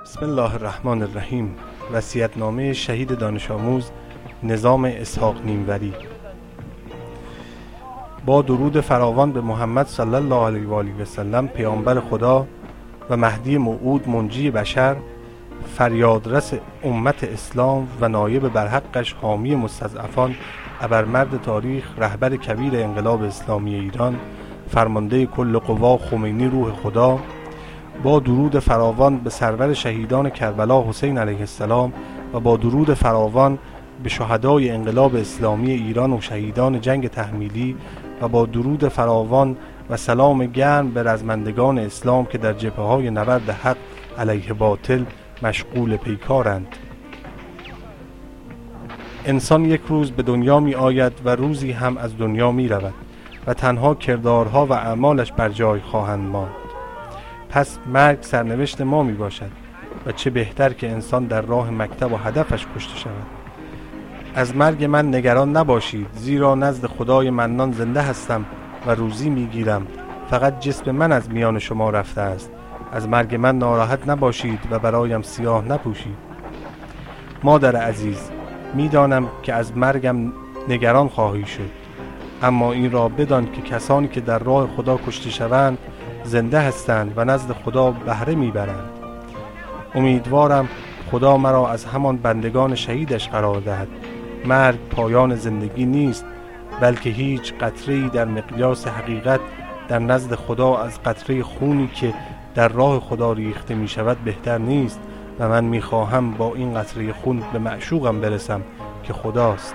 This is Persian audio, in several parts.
بسم الله الرحمن الرحیم. وصیت‌نامه شهید دانش آموز نظام اسحاق نیموری. با درود فراوان به محمد صلی الله علیه و آله و سلم، پیامبر خدا و مهدی موعود منجی بشر، فریادرس امت اسلام و نایب برحقش، حامی مستضعفان، ابرمرد تاریخ، رهبر کبیر انقلاب اسلامی ایران، فرمانده کل قوا خمینی روح خدا. با درود فراوان به سرور شهیدان کربلا حسین علیه السلام و با درود فراوان به شهدای انقلاب اسلامی ایران و شهیدان جنگ تحمیلی و با درود فراوان و سلام گرم به رزمندگان اسلام که در جبهه‌های نبرد حق علیه باطل مشغول پیکارند. انسان یک روز به دنیا می آید و روزی هم از دنیا می رود و تنها کردارها و اعمالش بر جای خواهند ماند. پس مرگ سرنوشت ما می باشد و چه بهتر که انسان در راه مکتب و هدفش کشته شود. از مرگ من نگران نباشید، زیرا نزد خدای منان زنده هستم و روزی می گیرم. فقط جسم من از میان شما رفته است. از مرگ من ناراحت نباشید و برایم سیاه نپوشید. مادر عزیز، می دانم که از مرگم نگران خواهی شد، اما این را بدان که کسانی که در راه خدا کشته شوند زنده هستند و نزد خدا بهره میبرند. امیدوارم خدا مرا از همان بندگان شهیدش قرار دهد. مرگ پایان زندگی نیست، بلکه هیچ قطره‌ای در مقیاس حقیقت در نزد خدا از قطره خونی که در راه خدا ریخته می شود بهتر نیست و من می خواهم با این قطره خون به معشوقم برسم که خداست.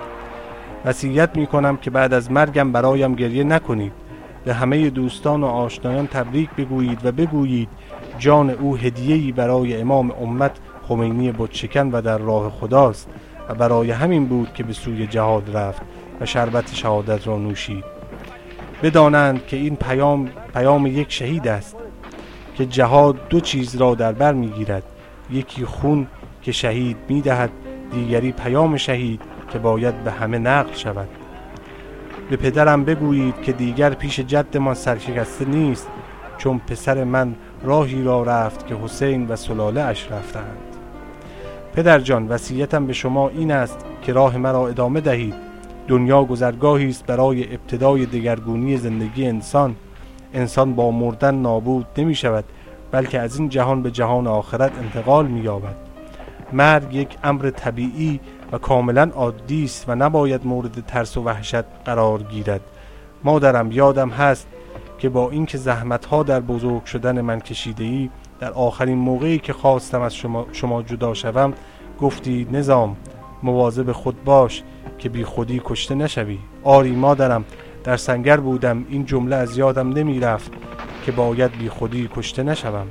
وصیت می کنم که بعد از مرگم برایم گریه نکنید. به همه دوستان و آشنایان تبریک بگویید و بگویید جان او هدیه‌ای برای امام امت خمینی بتشکن و در راه خداست و برای همین بود که به سوی جهاد رفت و شربت شهادت را نوشید. بدانند که این پیام یک شهید است که جهاد دو چیز را در بر میگیرد: یکی خون که شهید میدهد، دیگری پیام شهید که باید به همه نقل شود. به پدرم بگویید که دیگر پیش جدمان سرشکسته نیست، چون پسر من راهی را رفت که حسین و سلاله اش رفتند. پدر جان، وصیتم به شما این است که راه مرا ادامه دهید. دنیا گذرگاهی است برای ابتدای دگرگونی زندگی انسان. انسان با مردن نابود نمی شود، بلکه از این جهان به جهان آخرت انتقال می یابد. مرگ یک امر طبیعی و کاملا عادی است و نباید مورد ترس و وحشت قرار گیرد. مادرم، یادم هست که با اینکه زحمت‌ها در بزرگ شدن من کشیده‌ای، در آخرین موقعی که خواستم از شما جدا شوم گفتی نظام مواظب خود باش که بی خودی کشته نشوی. آری مادرم، در سنگر بودم، این جمله از یادم نمی رفت که باید بی خودی کشته نشوم.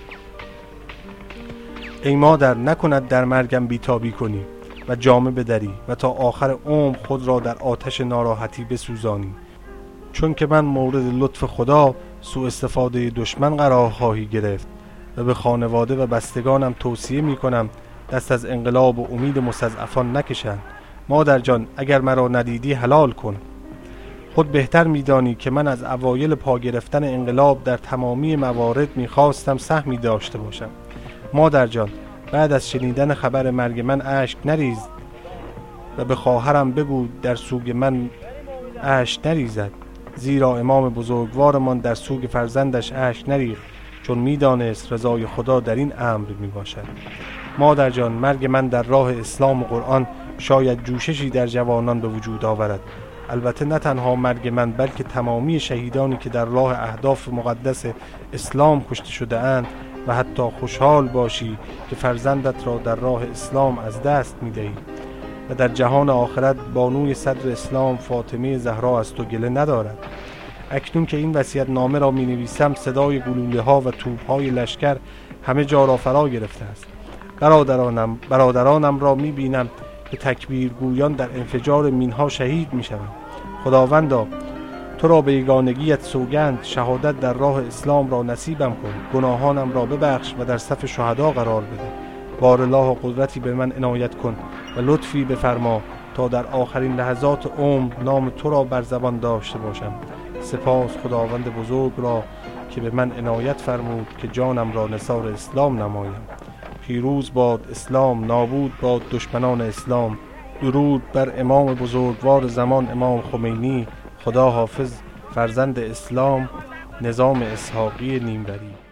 ای مادر، نکند در مرگم بیتابی کنی و جامه بدری و تا آخر عمر خود را در آتش ناراحتی بسوزانی، چون که من مورد لطف خدا سوء استفاده دشمن قرار خواهی گرفت و به خانواده و بستگانم توصیه می کنم دست از انقلاب و امید مستضعفان نکشند. مادر جان، اگر مرا ندیدی حلال کن. خود بهتر می دانی که من از اوایل پا گرفتن انقلاب در تمامی موارد می خواستم سهمی داشته باشم. مادر جان، بعد از شنیدن خبر مرگ من اشک نریز و به خواهرم بگو در سوگ من اشک نریزد، زیرا امام بزرگوارمان در سوگ فرزندش اشک نریخت، چون میدانست رضای خدا در این امر می باشد. مادر جان، مرگ من در راه اسلام و قرآن شاید جوششی در جوانان به وجود آورد. البته نه تنها مرگ من، بلکه تمامی شهیدانی که در راه اهداف مقدس اسلام کشته شده اند و حتی خوشحال باشی که فرزندت را در راه اسلام از دست می دهی و در جهان آخرت بانوی صدر اسلام فاطمه زهرا از تو گله ندارد. اکنون که این وصیت نامه را می نویسم، صدای گلوله ها و توپ های لشکر همه جا را فرا گرفته است. برادرانم را می بینم که تکبیرگویان در انفجار مینها شهید می شوند. خداوندا، تو را به یگانگیت سوگند، شهادت در راه اسلام را نصیبم کن، گناهانم را ببخش و در صف شهدا قرار بده. بار الله و قدرتی به من عنایت کن و لطفی بفرما تا در آخرین لحظات عمر نام تو را بر زبان داشته باشم. سپاس خداوند بزرگ را که به من عنایت فرمود که جانم را نثار اسلام نمایم. پیروز باد اسلام، نابود باد دشمنان اسلام. درود بر امام بزرگوار زمان امام خمینی، خدا حافظ فرزند اسلام، نظام اسحاقی نیمروی.